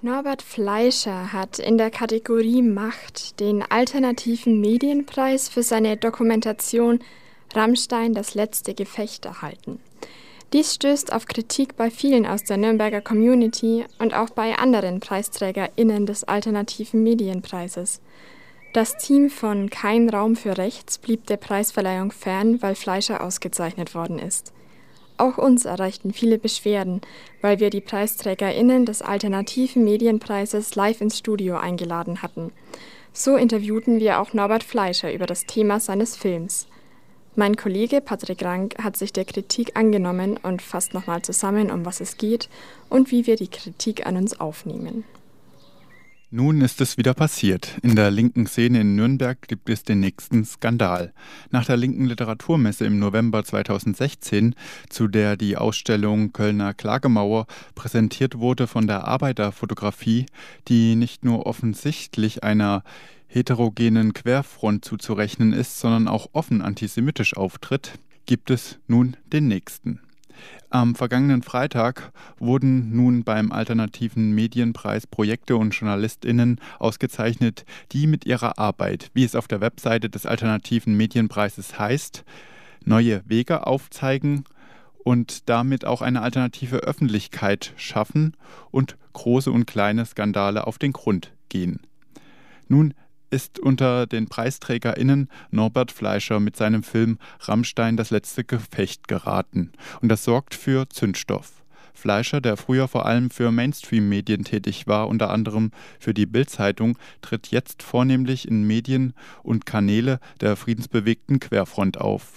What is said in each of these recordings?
Norbert Fleischer hat in der Kategorie Macht den Alternativen Medienpreis für seine Dokumentation Rammstein – Das letzte Gefecht erhalten. Dies stößt auf Kritik bei vielen aus der Nürnberger Community und auch bei anderen PreisträgerInnen des Alternativen Medienpreises. Das Team von Kein Raum für Rechts blieb der Preisverleihung fern, weil Fleischer ausgezeichnet worden ist. Auch uns erreichten viele Beschwerden, weil wir die PreisträgerInnen des Alternativen Medienpreises live ins Studio eingeladen hatten. So interviewten wir auch Norbert Fleischer über das Thema seines Films. Mein Kollege Patrick Rank hat sich der Kritik angenommen und fasst nochmal zusammen, um was es geht und wie wir die Kritik an uns aufnehmen. Nun ist es wieder passiert. In der linken Szene in Nürnberg gibt es den nächsten Skandal. Nach der linken Literaturmesse im November 2016, zu der die Ausstellung Kölner Klagemauer präsentiert wurde von der Arbeiterfotografie, die nicht nur offensichtlich einer heterogenen Querfront zuzurechnen ist, sondern auch offen antisemitisch auftritt, gibt es nun den nächsten. Am vergangenen Freitag wurden nun beim Alternativen Medienpreis Projekte und JournalistInnen ausgezeichnet, die mit ihrer Arbeit, wie es auf der Webseite des Alternativen Medienpreises heißt, neue Wege aufzeigen und damit auch eine alternative Öffentlichkeit schaffen und große und kleine Skandale auf den Grund gehen. Nun ist unter den PreisträgerInnen Norbert Fleischer mit seinem Film Rammstein – Das letzte Gefecht geraten. Und das sorgt für Zündstoff. Fleischer, der früher vor allem für Mainstream-Medien tätig war, unter anderem für die Bild-Zeitung, tritt jetzt vornehmlich in Medien und Kanäle der friedensbewegten Querfront auf.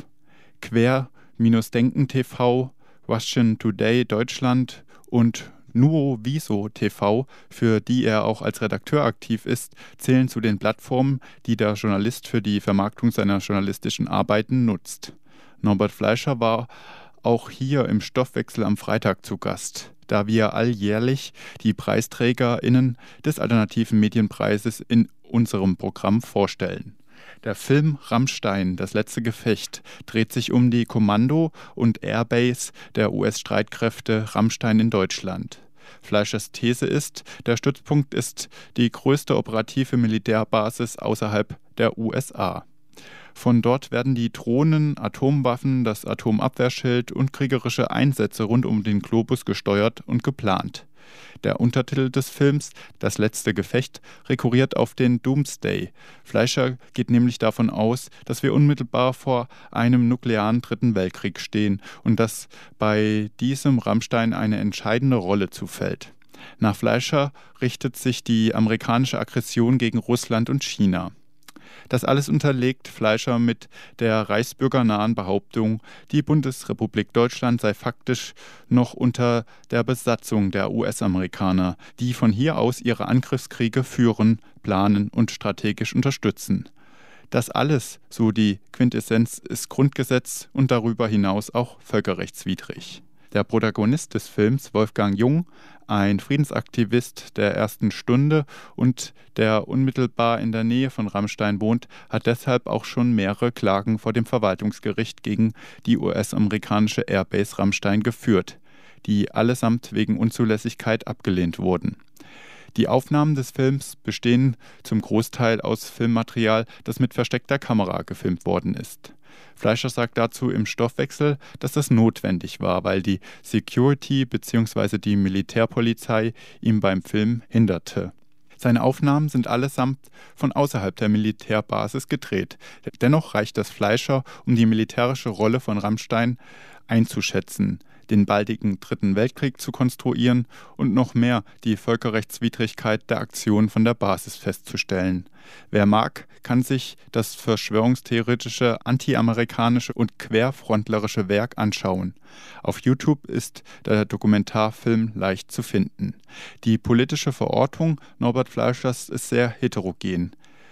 Quer-Denken TV, Russian Today Deutschland und Nuoviso TV, für die er auch als Redakteur aktiv ist, zählen zu den Plattformen, die der Journalist für die Vermarktung seiner journalistischen Arbeiten nutzt. Norbert Fleischer war auch hier im Stoffwechsel am Freitag zu Gast, da wir alljährlich die PreisträgerInnen des Alternativen Medienpreises in unserem Programm vorstellen. Der Film Rammstein – Das letzte Gefecht dreht sich um die Kommando- und Airbase der US-Streitkräfte Rammstein in Deutschland. Fleischers These ist, der Stützpunkt ist die größte operative Militärbasis außerhalb der USA. Von dort werden die Drohnen, Atomwaffen, das Atomabwehrschild und kriegerische Einsätze rund um den Globus gesteuert und geplant. Der Untertitel des Films, Das letzte Gefecht, rekurriert auf den Doomsday. Fleischer geht nämlich davon aus, dass wir unmittelbar vor einem nuklearen Dritten Weltkrieg stehen und dass bei diesem Rammstein eine entscheidende Rolle zufällt. Nach Fleischer richtet sich die amerikanische Aggression gegen Russland und China. Das alles unterlegt Fleischer mit der reichsbürgernahen Behauptung, die Bundesrepublik Deutschland sei faktisch noch unter der Besatzung der US-Amerikaner, die von hier aus ihre Angriffskriege führen, planen und strategisch unterstützen. Das alles, so die Quintessenz, ist Grundgesetz und darüber hinaus auch völkerrechtswidrig. Der Protagonist des Films, Wolfgang Jung, ein Friedensaktivist der ersten Stunde und der unmittelbar in der Nähe von Rammstein wohnt, hat deshalb auch schon mehrere Klagen vor dem Verwaltungsgericht gegen die US-amerikanische Airbase Rammstein geführt, die allesamt wegen Unzulässigkeit abgelehnt wurden. Die Aufnahmen des Films bestehen zum Großteil aus Filmmaterial, das mit versteckter Kamera gefilmt worden ist. Fleischer sagt dazu im Stoffwechsel, dass das notwendig war, weil die Security bzw. die Militärpolizei ihm beim Film hinderte. Seine Aufnahmen sind allesamt von außerhalb der Militärbasis gedreht. Dennoch reicht das Fleischer, um die militärische Rolle von Rammstein einzuschätzen, den baldigen Dritten Weltkrieg zu konstruieren und noch mehr die Völkerrechtswidrigkeit der Aktion von der Basis festzustellen. Wer mag, kann sich das verschwörungstheoretische, anti-amerikanische und querfrontlerische Werk anschauen. Auf YouTube ist der Dokumentarfilm leicht zu finden. Die politische Verortung Norbert Fleischers ist sehr heterogen.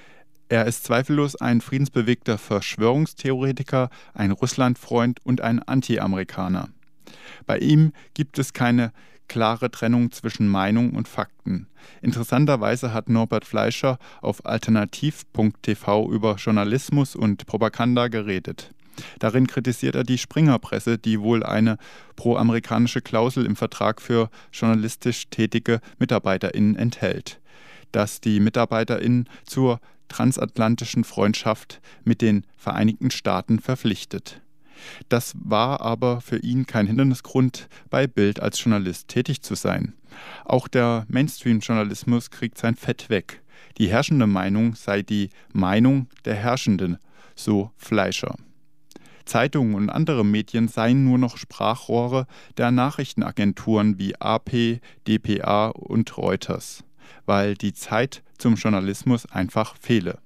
Er ist zweifellos ein friedensbewegter Verschwörungstheoretiker, ein Russlandfreund und ein Anti-Amerikaner. Bei ihm gibt es keine klare Trennung zwischen Meinung und Fakten. Interessanterweise hat Norbert Fleischer auf alternativ.tv über Journalismus und Propaganda geredet. Darin kritisiert er die Springer-Presse, die wohl eine pro-amerikanische Klausel im Vertrag für journalistisch tätige MitarbeiterInnen enthält, dass die MitarbeiterInnen zur transatlantischen Freundschaft mit den Vereinigten Staaten verpflichtet. Das war aber für ihn kein Hindernisgrund, bei Bild als Journalist tätig zu sein. Auch der Mainstream-Journalismus kriegt sein Fett weg. Die herrschende Meinung sei die Meinung der Herrschenden, so Fleischer. Zeitungen und andere Medien seien nur noch Sprachrohre der Nachrichtenagenturen wie AP, dpa und Reuters, weil die Zeit zum Journalismus einfach fehle.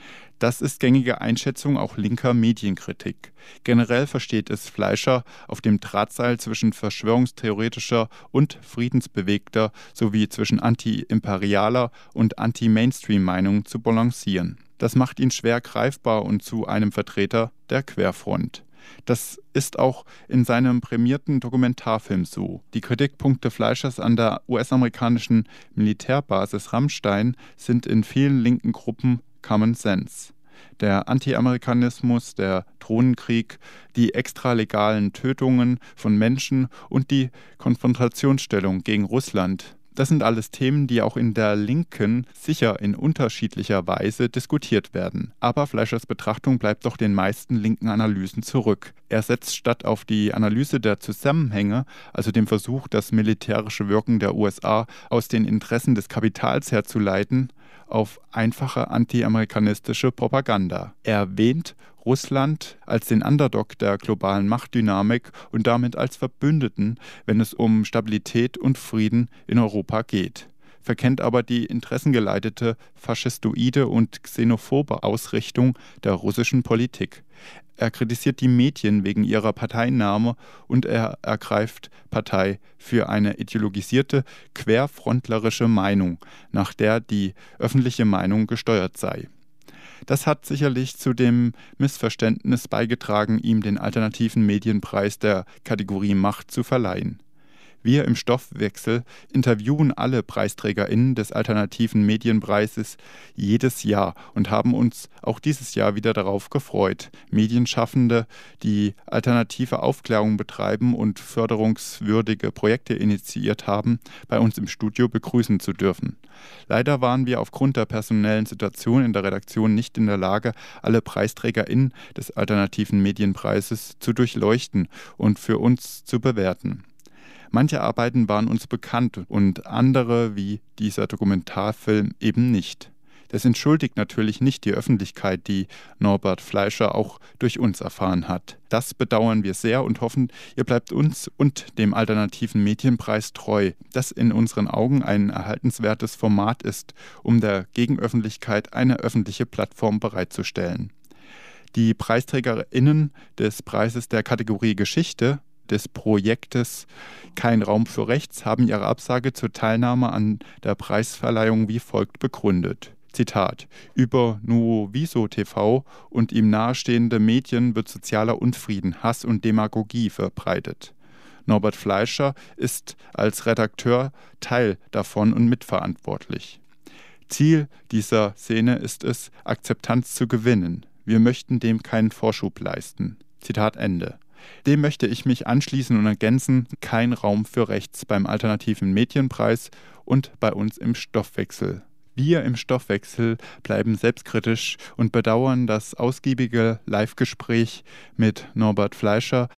Das ist gängige Einschätzung auch linker Medienkritik. Generell versteht es Fleischer, auf dem Drahtseil zwischen verschwörungstheoretischer und friedensbewegter sowie zwischen anti-imperialer und anti-Mainstream-Meinung zu balancieren. Das macht ihn schwer greifbar und zu einem Vertreter der Querfront. Das ist auch in seinem prämierten Dokumentarfilm so. Die Kritikpunkte Fleischers an der US-amerikanischen Militärbasis Ramstein sind in vielen linken Gruppen Common Sense. Der Anti-Amerikanismus, der Drohnenkrieg, die extralegalen Tötungen von Menschen und die Konfrontationsstellung gegen Russland. Das sind alles Themen, die auch in der Linken sicher in unterschiedlicher Weise diskutiert werden. Aber Fleischers Betrachtung bleibt doch den meisten linken Analysen zurück. Er setzt statt auf die Analyse der Zusammenhänge, also dem Versuch, das militärische Wirken der USA aus den Interessen des Kapitals herzuleiten, auf einfache anti-amerikanistische Propaganda. Er erwähnt Russland als den Underdog der globalen Machtdynamik und damit als Verbündeten, wenn es um Stabilität und Frieden in Europa geht, verkennt aber die interessengeleitete, faschistoide und xenophobe Ausrichtung der russischen Politik. Er kritisiert die Medien wegen ihrer Parteinahme und er ergreift Partei für eine ideologisierte, querfrontlerische Meinung, nach der die öffentliche Meinung gesteuert sei. Das hat sicherlich zu dem Missverständnis beigetragen, ihm den alternativen Medienpreis der Kategorie Macht zu verleihen. Wir im Stoffwechsel interviewen alle PreisträgerInnen des alternativen Medienpreises jedes Jahr und haben uns auch dieses Jahr wieder darauf gefreut, Medienschaffende, die alternative Aufklärung betreiben und förderungswürdige Projekte initiiert haben, bei uns im Studio begrüßen zu dürfen. Leider waren wir aufgrund der personellen Situation in der Redaktion nicht in der Lage, alle PreisträgerInnen des alternativen Medienpreises zu durchleuchten und für uns zu bewerten. Manche Arbeiten waren uns bekannt und andere, wie dieser Dokumentarfilm, eben nicht. Das entschuldigt natürlich nicht die Öffentlichkeit, die Norbert Fleischer auch durch uns erfahren hat. Das bedauern wir sehr und hoffen, ihr bleibt uns und dem alternativen Medienpreis treu, das in unseren Augen ein erhaltenswertes Format ist, um der Gegenöffentlichkeit eine öffentliche Plattform bereitzustellen. Die PreisträgerInnen des Preises der Kategorie Geschichte des Projektes Kein Raum für Rechts haben ihre Absage zur Teilnahme an der Preisverleihung wie folgt begründet. Zitat: Über Nuoviso TV und ihm nahestehende Medien wird sozialer Unfrieden, Hass und Demagogie verbreitet. Norbert Fleischer ist als Redakteur Teil davon und mitverantwortlich. Ziel dieser Szene ist es, Akzeptanz zu gewinnen. Wir möchten dem keinen Vorschub leisten. Zitat Ende. Dem möchte ich mich anschließen und ergänzen: Kein Raum für Rechts beim alternativen Medienpreis und bei uns im Stoffwechsel. Wir im Stoffwechsel bleiben selbstkritisch und bedauern das ausgiebige Live-Gespräch mit Norbert Fleischer,